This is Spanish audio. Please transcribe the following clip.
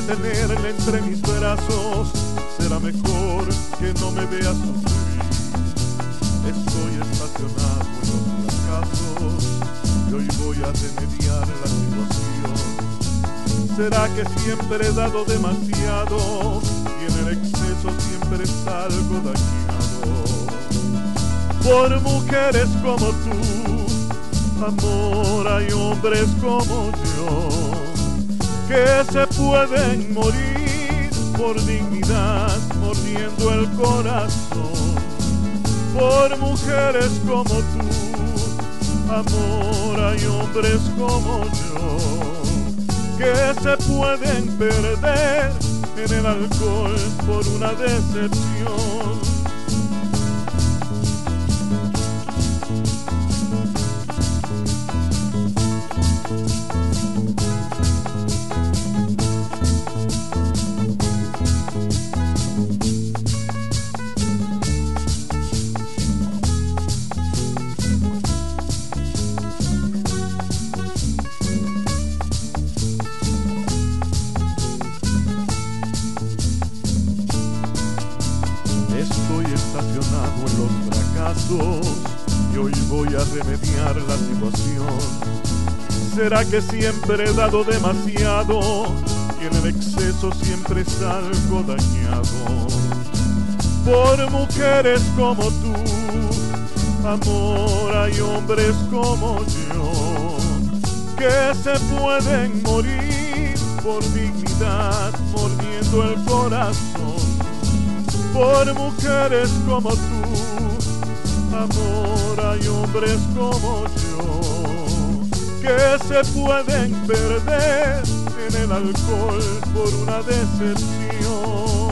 de tenerla entre mis brazos, será mejor que no me veas sufrir. Estoy estacionado en los fracasos y hoy voy a remediar la situación. ¿Será que siempre he dado demasiado y en el exceso siempre salgo dañado? Por mujeres como tú, amor, hay hombres como yo que se pueden morir por dignidad, mordiendo el corazón. Por mujeres como tú, amor, hay hombres como yo que se pueden perder en el alcohol por una decepción. Estoy estacionado en los fracasos y hoy voy a remediar la situación. ¿Será que siempre he dado demasiado y en el exceso siempre salgo dañado? Por mujeres como tú, amor, hay hombres como yo que se pueden morir por dignidad, mordiendo el corazón. Por mujeres como tú, amor, hay hombres como yo que se pueden perder en el alcohol por una decepción.